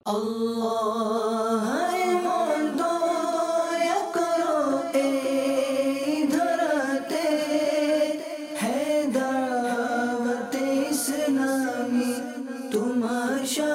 اللہ ہے مندو یا کرو اے دھرتے ہے دعوت اسلامی تماشا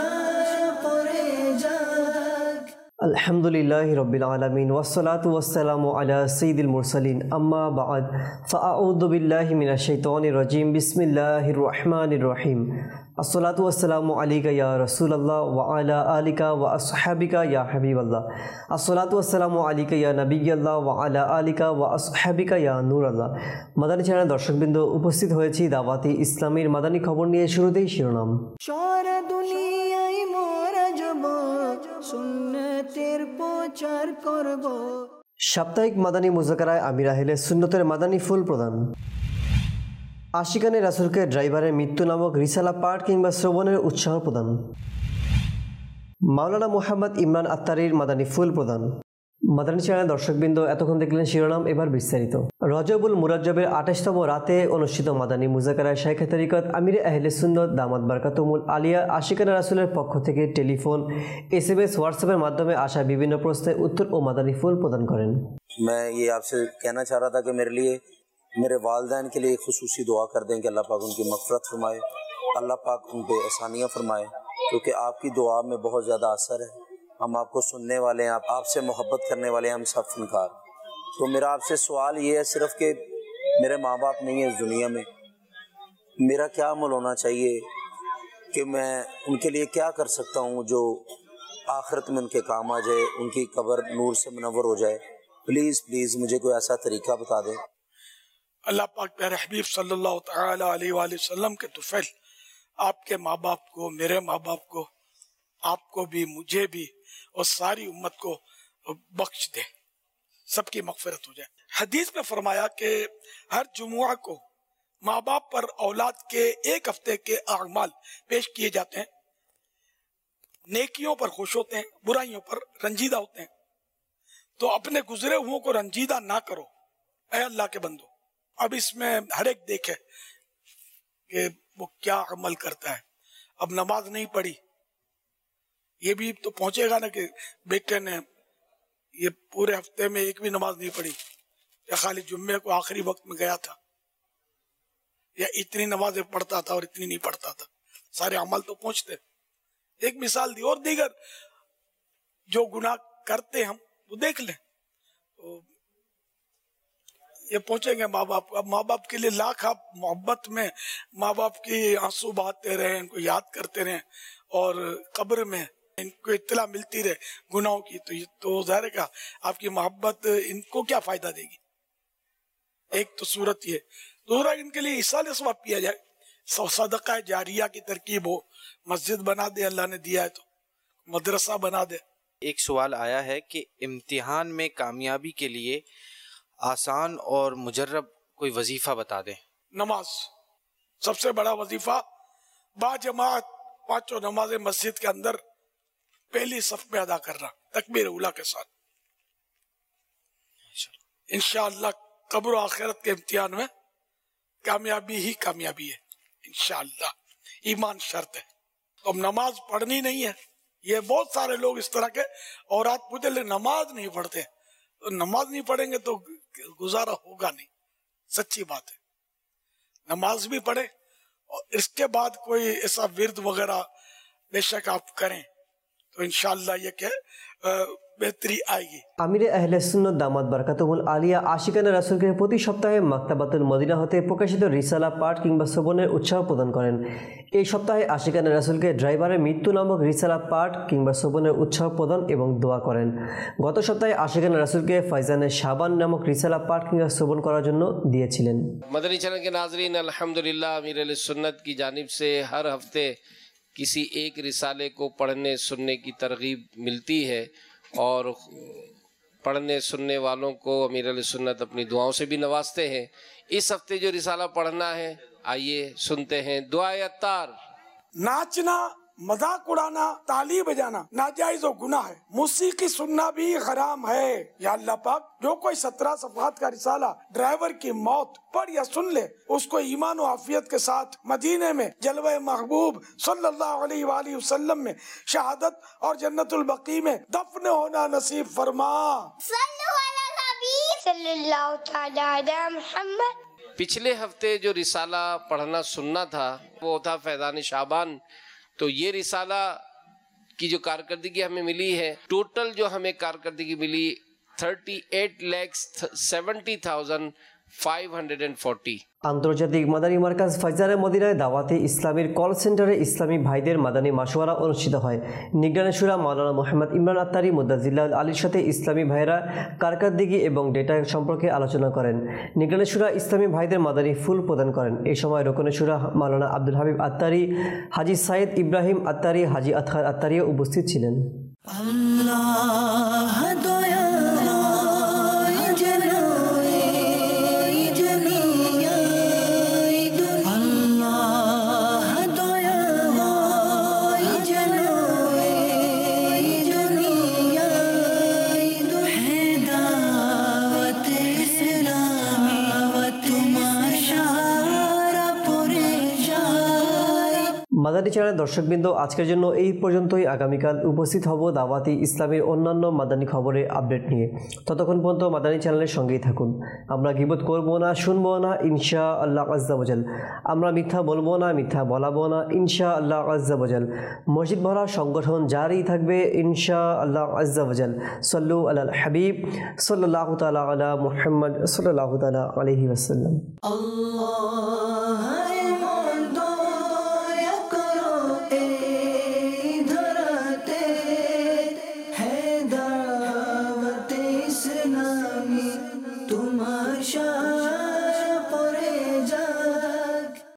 پرے جاگ. الحمدللہ رب العالمین والصلاة والسلام علی سید المرسلین اما بعد فاعوذ باللہ من الشیطان الرجیم بسم اللہ الرحمن الرحیم. الصلاة والسلام علیکہ یا رسول اللہ وعلی آلکہ واصحابکہ یا حبیب اللہ. الصلاة والسلام علیکہ یا نبی اللہ وعلی آلکہ واصحابکہ یا نور اللہ. মাদানী চ্যানেল দর্শকবৃন্দ উপস্থিত হয়েছি দাওয়াতি ইসলামের মাদানী খবর নিয়ে। শুরুতেই শিরোনাম। সারা দুনিয়ায় মোরা যাব সুন্নতের প্রচার করব। সাপ্তাহিক মাদানী মুজাকারায় আমির আহলে সুন্নতের মাদানী ফুল প্রদান। আশিকানে রাসূলকে ড্রাইভারের মৃত্যু নামক রিসালা পাঠ কিংবা শ্রবণের উৎসাহ প্রদান। মাওলানা মুহাম্মদ ইমরান আত্তারির মাদানী ফুল প্রদান। মাদানী চ্যানেল দর্শকবৃন্দ এতক্ষণ দেখলেন শিরোনাম, এবার বিস্তারিত। রজবুল মুরাজ্জবের 28তম রাতে অনুষ্ঠিত মাদানী মুজাকারায় শাইখে তরিকত আমিরে আহলে সুন্নত দামাত বারকাতুহুল আলিয়া আশিকানে রাসূলের পক্ষ থেকে টেলিফোন, SMS, হোয়াটসঅ্যাপের মাধ্যমে আসা বিভিন্ন প্রশ্নের উত্তর ও মাদানী ফুল প্রদান করেন। मैं ये आपसे कहना चाह रहा था कि मेरे लिए मेरे वालिदैन के लिए खुसूसी दुआ कर दें कि अल्लाह पाक उनकी मग़फ़िरत फरमाए, अल्लाह पाक उन पे आसानियाँ फरमाए, क्योंकि आपकी दुआ में बहुत ज़्यादा असर है। हम आपको सुनने वाले हैं, आपसे मोहब्बत करने वाले हैं, हम सब फनकार। तो मेरा आपसे सवाल ये है सिर्फ कि मेरे माँ बाप नहीं है इस दुनिया में, मेरा क्या अमल होना चाहिए कि मैं उनके लिए क्या कर सकता हूँ जो आखिरत में उनके काम आ जाए, उनकी कब्र नूर से मुनव्वर हो जाए। प्लीज़ प्लीज़ मुझे कोई ऐसा तरीका बता दें। अल्लाह पाक प्यारे हबीब सल्लल्लाहु तआला अलैहि वसल्लम के तुफ़ैल आपके माँ बाप को, मेरे माँ बाप को, आपको भी, मुझे भी और सारी उम्मत को बख्श दे, सबकी मग़फ़िरत हो जाए। हदीस में फरमाया कि हर जुमुआ को माँ बाप पर औलाद के एक हफ्ते के अमाल पेश किए जाते हैं। नेकियों पर खुश होते हैं, बुराइयों पर रंजीदा होते हैं। तो अपने गुजरे हुओं को रंजीदा ना करो ऐ अल्लाह के बंदो। अब इसमें हर एक देखे कि वो क्या अमल करता है। अब नमाज नहीं पढ़ी, ये भी तो पहुंचेगा ना कि बेटे ने ये पूरे हफ्ते में एक भी नमाज नहीं पढ़ी, या खाली जुम्मे को आखिरी वक्त में गया था, या इतनी नमाजें पढ़ता था और इतनी नहीं पढ़ता था। सारे अमल तो पहुंचते। एक मिसाल दी और दीगर जो गुनाह करते हम वो देख लें, तो ये पहुंचेंगे माँ बाप। अब माँ बाप के लिए लाख आप मोहब्बत में माँ बाप की आंसू बहाते रहें, इनको याद करते रहें, और कब्र में इनको इत्तला मिलती रहे गुनाहों की, तो ये तो ज़ाहिर है का आपकी मोहब्बत इनको क्या फायदा देगी। एक तो सूरत ये, दूसरा इनके लिए इसाले सवाब किया जाए, सदका जारिया की तरकीब हो, मस्जिद बना दे, अल्लाह ने दिया है तो मदरसा बना दे। एक सवाल आया है कि इम्तिहान में कामयाबी के लिए आसान और मुजर्रब कोई वजीफा बता दें। नमाज सबसे बड़ा वजीफा, बाजमात पांचों नमाजें मस्जिद के अंदर पहली सफ में अदा करना तकबीर उला के साथ। इंशाअल्लाह कब्र और आखिरत के इम्तिहान में कामयाबी ही कामयाबी है इंशाअल्लाह। ईमान शर्त है। तो अब नमाज पढ़नी नहीं है, ये बहुत सारे लोग इस तरह के औरत पूछे ले नमाज नहीं पढ़ते, तो नमाज नहीं पढ़ेंगे तो गुजारा होगा नहीं। सच्ची बात है, नमाज भी पढ़े और इसके बाद कोई ऐसा विर्द वगैरह बेशक आप करें तो इंशाअल्लाह ये क्या बेहतरी आएगी। আমিরে আহলে সুন্নত দামাত বারকাতুহুল আলিয়া আশিকানে রাসূলকে প্রতি সপ্তাহে মাকতাবাতুল মদিনা হতে প্রকাশিত রিসালা পাঠ কিংবা শ্রবণের উৎসাহ প্রদান করেন। এই সপ্তাহে আশিকানে রাসূলকে ড্রাইভারের মৃত্যু নামক রিসালা পাঠ কিংবা শ্রবণের উৎসাহ প্রদান এবং দোয়া করেন। গত সপ্তাহে আশিকানে রাসূলকে ফাইজানে শাবান নামক রিসালা পাঠ কিংবা শ্রবণ করার জন্য দিয়েছিলেন। मदनी चैनल के नाजरीन, अल्हम्दुलिल्लाह अमीर अहले सुन्नत की जानिब से हर हफ्ते किसी एक रिसाले को पढ़ने सुनने की तरगीब मिलती है, और पढ़ने सुनने वालों को अमीर अहले सुन्नत अपनी दुआओं से भी नवाजते हैं। इस हफ्ते जो रिसाला पढ़ना है, आइए सुनते हैं दुआए अत्तार। नाचना मजाक उड़ाना, ताली बजाना नाजायज और गुनाह है। मौसीकी सुनना भी हराम है। या अल्लाह पाक, जो कोई 17 सफ़हात का रिसाला ड्राइवर की मौत पढ़ या सुन ले, उसको ईमान और आफियत के साथ मदीने में जलवे महबूब सल्लल्लाहु अलैहि वसल्लम में शहादत और जन्नतुल बकी में दफन होना नसीब फरमा। सल्लल्लाहु तआला अला मुहम्मद। पिछले हफ्ते जो रिसाला पढ़ना सुनना था वो था फैज़ान शाबान। तो ये रिसाला की जो कारकर्दगी हमें मिली है, टोटल जो हमें कारकर्दगी मिली 38,70,540। আন্তর্জাতিক মাদানী মার্কাজ ফাইজারে মদিনায় দাওয়াতে ইসলামের কল সেন্টারে ইসলামী ভাইদের মাদানী মাশওয়ারা অনুষ্ঠিত হয়। নিগরানি শুরা মাওলানা মোহাম্মদ ইমরান আত্তারি মুদ্দাজিল্লাহ আলীর সাথে ইসলামী ভাইরা কারকারদিগি এবং ডেটা সম্পর্কে আলোচনা করেন। নিগরানি শুরা ইসলামী ভাইদের মাদানী ফুল প্রদান করেন। এই সময় রোকনে শুরা মাওলানা আব্দুল হাবিব আত্তারি, হাজি সাইদ ইব্রাহিম আত্তারি, হাজি আতহার আত্তারিও উপস্থিত ছিলেন। আল্লাহ দয়া মাদানী চ্যানেলের দর্শকবৃন্দ, আজকের জন্য এই পর্যন্তই। আগামীকাল উপস্থিত হব দাওয়াতি ইসলামের অন্যান্য মাদানী খবরের আপডেট নিয়ে। ততক্ষণ পর্যন্ত মাদানী চ্যানেলের সঙ্গেই থাকুন। আমরা গীবত করব না, শুনবো না, ইনশা আল্লাহ আজ্জা ওয়াজাল। আমরা মিথ্যা বলবো না, মিথ্যা বলাবো না, ইনশা আল্লাহ আজ্জা ওয়াজাল। মসজিদ ভরা সংগঠন জারি থাকবে ইনশা আল্লাহ আজ্জা ওয়াজাল। সাল্লু আলাল হাবিব সাল্লাল্লাহু তাআলা আলা মুহাম্মদ সাল্লাল্লাহু তাআলা আলাইহি ওয়াসাল্লাম। আল্লাহ